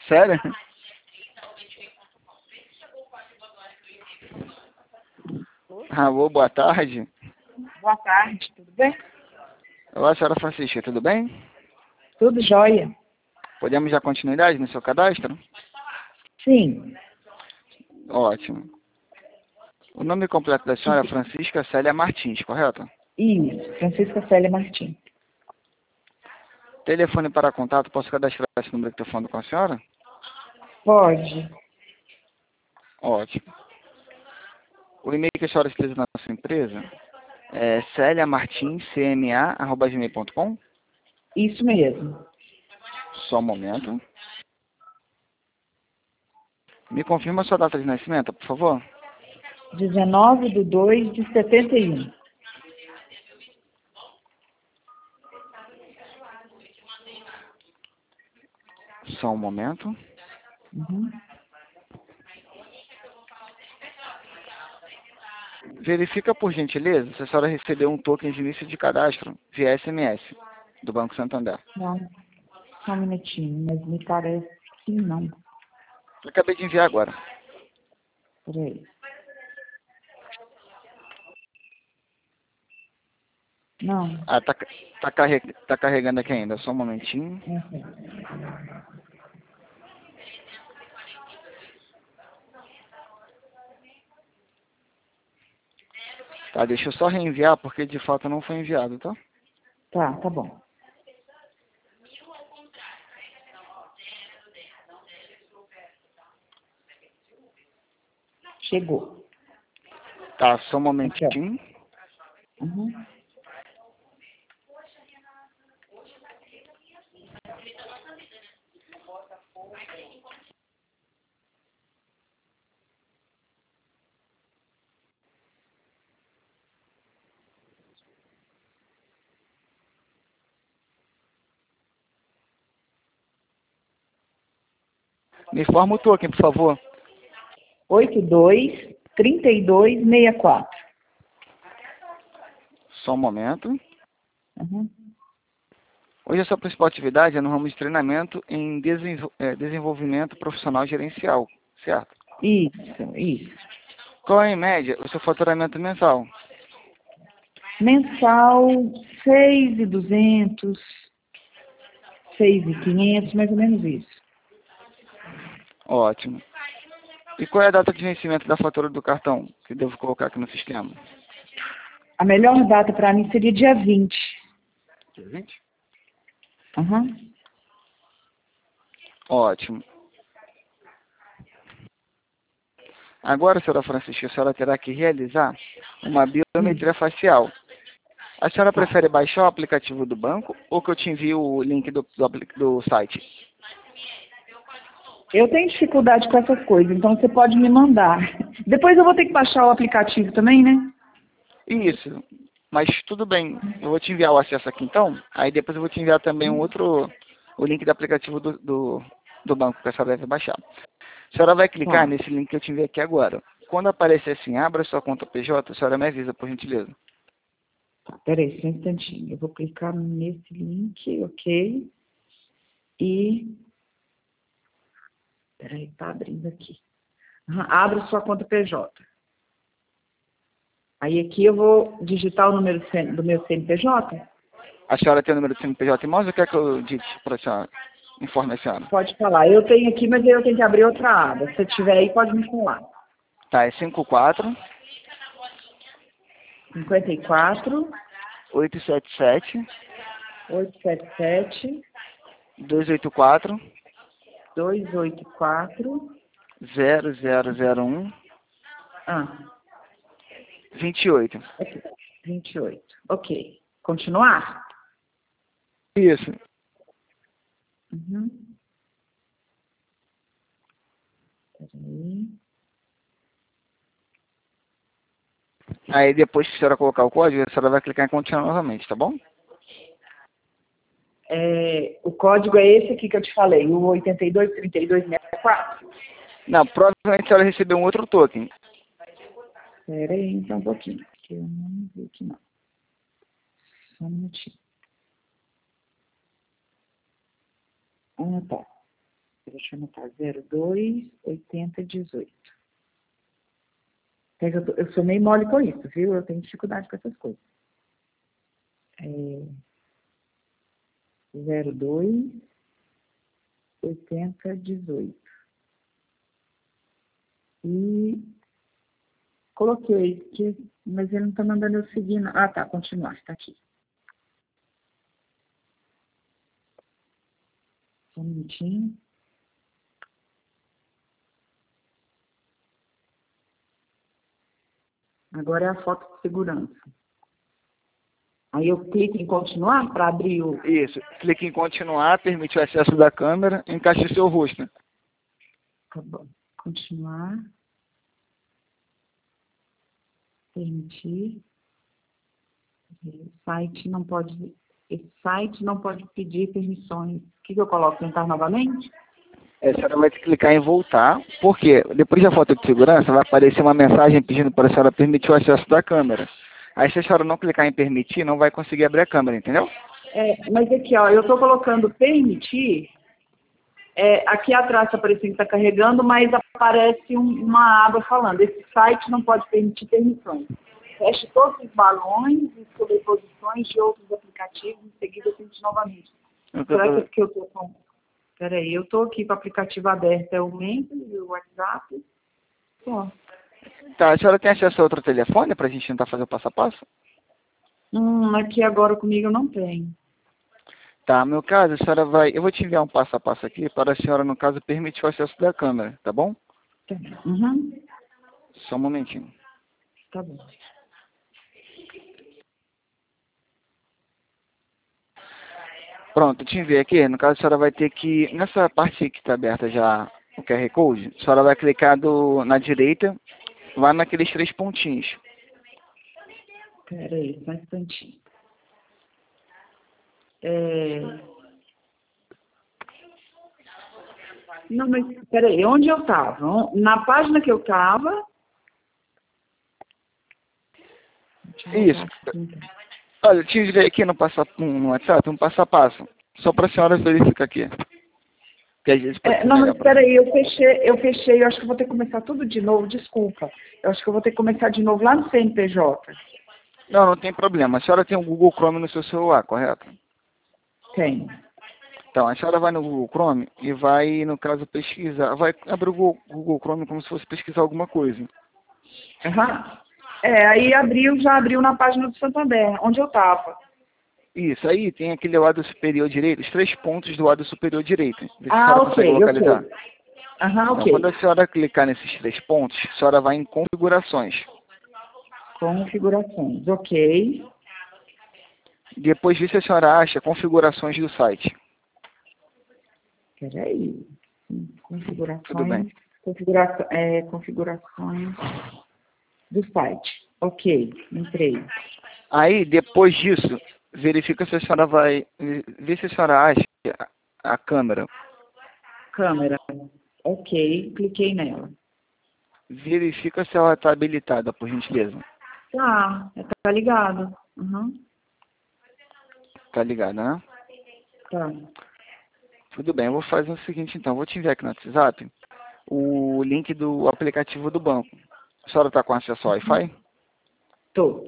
Sério? Alô, boa tarde. Boa tarde, tudo bem? Olá, senhora Francisca, tudo bem? Tudo jóia? Podemos dar continuidade no seu cadastro? Sim. Ótimo. O nome completo da senhora é Francisca Célia Martins, correto? Isso, Francisca Célia Martins. Telefone para contato, posso cadastrar esse número de telefone com a senhora? Pode. Ótimo. O e-mail que a senhora utiliza na sua empresa é celiamartinscma@gmail.com? Isso mesmo. Só um momento. Me confirma a sua data de nascimento, por favor. 19/2/71. Só um momento. Uhum. Verifica, por gentileza, se a senhora recebeu um token de início de cadastro via SMS do Banco Santander. Não, só um minutinho, mas me parece que não. Eu acabei de enviar agora. Peraí. Não. Ah, tá carregando aqui ainda, só um momentinho. Uhum. Tá, deixa eu só reenviar, porque de fato não foi enviado, tá? Tá bom. Chegou. Tá, só um Aqui, ó. momentinho. Uhum. Me informa o token, por favor. 823264. Só um momento. Uhum. Hoje a sua principal atividade é no ramo de treinamento em desenvolvimento profissional gerencial, certo? Isso. Qual é, em média, o seu faturamento mensal? Mensal, 6.200, 6.500, mais ou menos isso. Ótimo. E qual é a data de vencimento da fatura do cartão que devo colocar aqui no sistema? A melhor data para mim seria dia 20. Dia 20? Uhum. Ótimo. Agora, senhora Francisca, a senhora terá que realizar uma biometria facial. A senhora prefere baixar o aplicativo do banco ou que eu te envie o link do site? Eu tenho dificuldade com essas coisas, então você pode me mandar. Depois eu vou ter que baixar o aplicativo também, né? Isso. Mas tudo bem. Eu vou te enviar o acesso aqui então. Aí depois eu vou te enviar também o link do aplicativo do banco que a senhora deve baixar. A senhora vai clicar Tá. nesse link que eu te enviei aqui agora. Quando aparecer assim, abra sua conta PJ, a senhora me avisa, por gentileza. Tá, peraí, só um instantinho. Eu vou clicar nesse link, ok? E... Peraí, tá abrindo aqui. Abra sua conta PJ. Aí aqui eu vou digitar o número do meu CNPJ. A senhora tem o número do CNPJ em mãos ou quer que eu dite para a senhora? Informe a senhora. Pode falar. Eu tenho aqui, mas eu tenho que abrir outra aba. Se você tiver aí, pode me falar. Tá, é 54 54 877 877 284 284 0001 ah, 28. aqui, 28. Ok. Continuar? Isso. Uhum. Peraí. Aí depois que a senhora colocar o código, a senhora vai clicar em continuar novamente, tá bom? O código é esse aqui que eu te falei, o 823264. Não, provavelmente a senhora recebeu um outro token. Peraí, então um pouquinho, que eu não vi aqui não. Só um minutinho. Ah, tá. Deixa eu anotar, 028018. Eu sou meio mole com isso, viu? Eu tenho dificuldade com essas coisas. 028018. E coloquei, mas ele não está mandando eu seguir. Não. Ah, tá, continuar, está aqui. Só um minutinho. Agora é a foto de segurança. Aí eu clico em continuar para abrir o... Isso. Clique em continuar, permite o acesso da câmera, encaixe seu rosto. Tá bom. Continuar. Permitir. Esse site não pode pedir permissões. O que eu coloco? Tentar novamente? A senhora vai ter que clicar em voltar, porque depois da foto de segurança vai aparecer uma mensagem pedindo para a senhora permitir o acesso da câmera. Aí se a senhora não clicar em permitir, não vai conseguir abrir a câmera, entendeu? Mas aqui, ó, eu estou colocando permitir. Aqui atrás está parecendo que está carregando, mas aparece uma aba falando, esse site não pode permitir permissões. Feche todos os balões e sobreposições de outros aplicativos, em seguida tente novamente. Será que é porque eu estou com... Peraí, eu estou aqui com o aplicativo aberto, é o Messenger e o WhatsApp. Ó. Tá, a senhora tem acesso a outro telefone para a gente tentar fazer o passo a passo? Aqui agora comigo eu não tenho. Tá, no meu caso, a senhora vai... Eu vou te enviar um passo a passo aqui para a senhora, no caso, permitir o acesso da câmera, tá bom? Tá. Uhum. Só um momentinho. Tá bom. Pronto, eu te enviei aqui. No caso, a senhora vai ter que... Nessa parte que está aberta já o QR Code, a senhora vai clicar na direita, lá naqueles 3 pontinhos. Peraí, só um instantinho. Não, mas peraí, onde eu estava? Na página que eu estava... Isso. Olha, eu te enviei aqui no WhatsApp um passo a passo. Só para a senhora verificar aqui. Que às vezes pode ser não, melhor mas pra... peraí, eu fechei, eu acho que eu vou ter que começar tudo de novo, desculpa. Eu acho que eu vou ter que começar de novo lá no CNPJ. Não, não tem problema. A senhora tem o Google Chrome no seu celular, correto? Tem. Então, a senhora vai no Google Chrome e vai, no caso, pesquisar. Vai abrir o Google Chrome como se fosse pesquisar alguma coisa. Aham. Aí já abriu na página do Santander, onde eu estava. Isso, aí tem aquele lado superior direito, os 3 pontos do lado superior direito. Vê se a senhora consegue localizar. Ok. Aham, Então, ok. quando a senhora clicar nesses 3 pontos, a senhora vai em configurações. Configurações, ok. Depois disso, a senhora acha configurações do site. Peraí. Tudo bem. Configurações do site. Ok, entrei. Aí, depois disso, verifica se a senhora vai... Vê se a senhora acha a câmera. Câmera. Ok, cliquei nela. Verifica se ela está habilitada, por gentileza. Tá ligado. Uhum. Tá ligada, né? Tá. Tudo bem, eu vou fazer o seguinte então. Vou te enviar aqui no WhatsApp o link do aplicativo do banco. A senhora está com acesso ao Wi-Fi? Tô.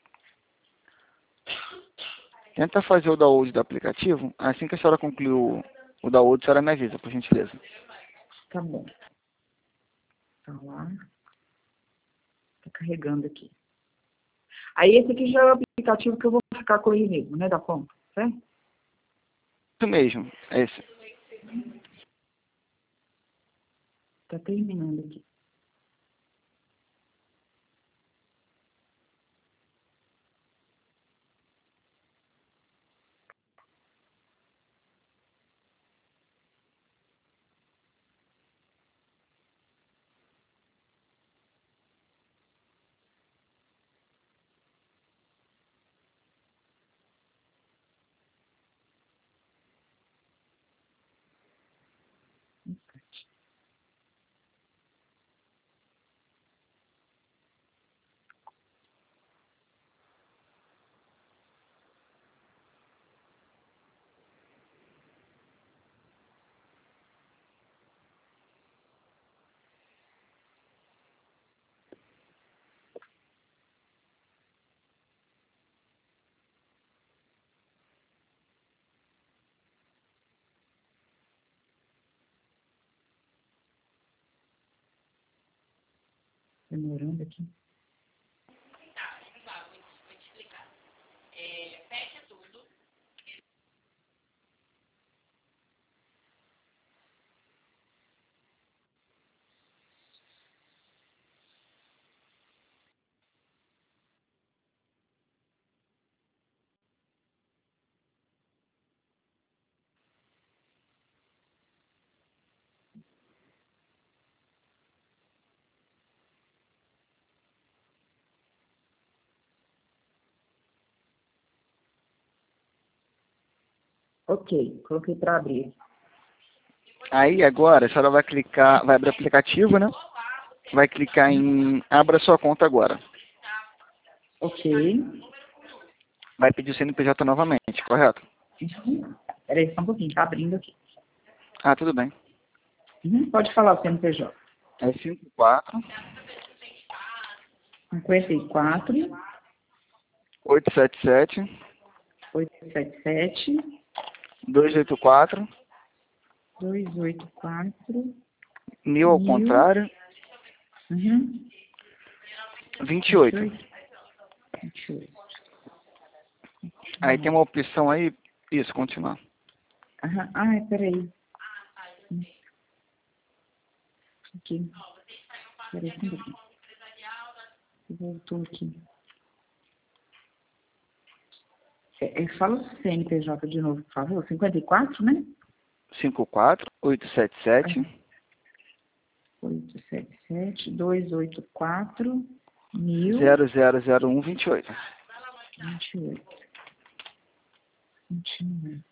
Tenta fazer o download do aplicativo. Assim que a senhora concluir o download, a senhora me avisa, por gentileza. Tá bom. Tá lá. Tá carregando aqui. Aí esse aqui já é o aplicativo que eu vou ficar com ele mesmo, né, da conta, certo? Isso mesmo, é esse. Tá terminando aqui. Demorando aqui. Ok, coloquei para abrir. Aí agora a senhora vai clicar, vai abrir o aplicativo, né? Vai clicar em abra sua conta agora. Ok. Vai pedir o CNPJ novamente, correto? Peraí, só um pouquinho, tá abrindo aqui. Ah, tudo bem. Pode falar o CNPJ. É 54 54 877 877 284 284 1000 ao 1000. contrário, 28. 28. Aí tem uma opção aí, isso, continuar. Ai, peraí. Aqui. Peraí, só um pouquinho. Voltou aqui. Fala o CNPJ de novo, por favor. 54, né? 54 877 877 284 1000 0001 28. 28. Continua.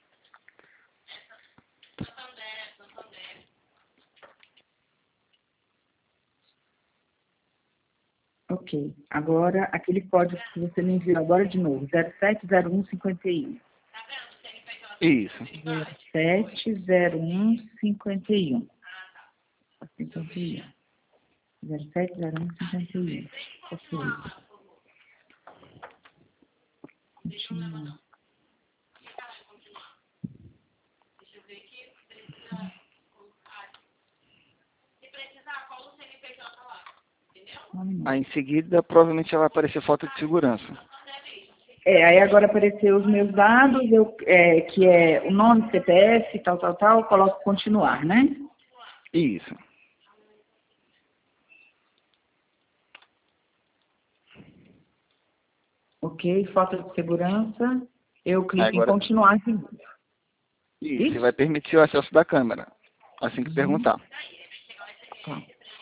Ok. Agora, aquele código que você me enviou agora de novo. 070151. Isso. 070151. 51. 070151. Ok. Continua. Aí em seguida provavelmente vai aparecer foto de segurança. Aí agora apareceu os meus dados, que é o nome, CPF, tal, eu coloco continuar, né? Isso. Ok, foto de segurança, eu clico em Agora, continuar. isso, você vai permitir o acesso da câmera, assim que perguntar. Tá.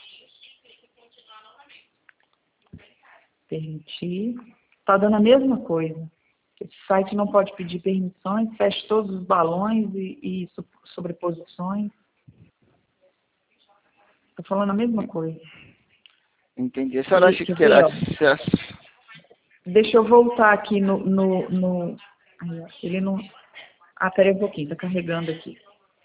Permitir. Está dando a mesma coisa. Esse site não pode pedir permissões, fecha todos os balões e sobreposições. Está falando a mesma coisa. Entendi. A senhora acha que terá acesso? Deixa eu voltar aqui Aí, ó, ele não... peraí um pouquinho, está carregando aqui.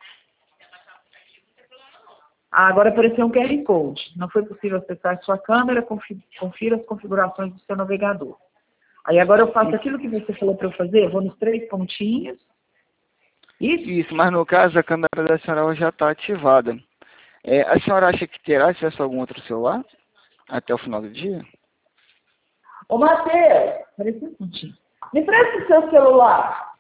Agora apareceu um QR Code. Não foi possível acessar sua câmera, confira as configurações do seu navegador. Aí agora eu faço aquilo que você falou para eu fazer, eu vou nos 3 pontinhos. Isso, mas no caso a câmera da senhora já está ativada. A senhora acha que terá acesso a algum outro celular até o final do dia? Ô, Matheus, peraí um pontinho. Me presta o seu celular.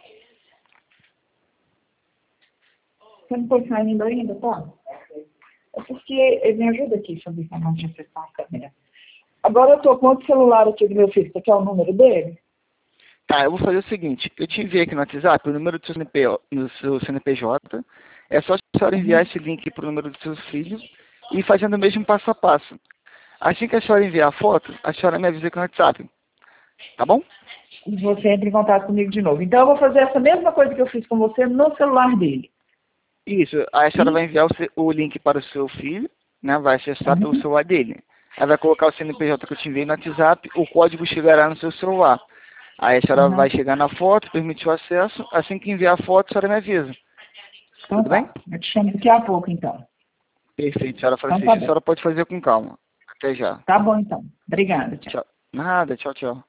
Você não pode sair ainda, tá? É porque ele me ajuda aqui sobre a não de acessar a câmera. Agora eu estou com outro celular aqui do meu filho. Você quer o número dele? Tá, eu vou fazer o seguinte. Eu te enviei aqui no WhatsApp o número do seu CNPJ. É só a senhora enviar esse link para o número do seu filho e fazendo o mesmo passo a passo. Assim que a senhora enviar a foto, a senhora me avisa aqui no WhatsApp. Tá bom? E você entra em contato comigo de novo. Então eu vou fazer essa mesma coisa que eu fiz com você no celular dele. Isso. Aí a senhora vai enviar o link para o seu filho, né? Vai acessar pelo celular dele. Aí vai colocar o CNPJ que eu te enviei no WhatsApp, o código chegará no seu celular. Aí a senhora vai chegar na foto, permitir o acesso. Assim que enviar a foto, a senhora me avisa. Então, Tudo bem? Eu te chamo daqui a pouco, então. Perfeito, senhora Francisca. Então, tá A bom. senhora pode fazer com calma. Até já. Tá bom, então. Obrigada, tchau. Tchau. Nada, tchau, tchau.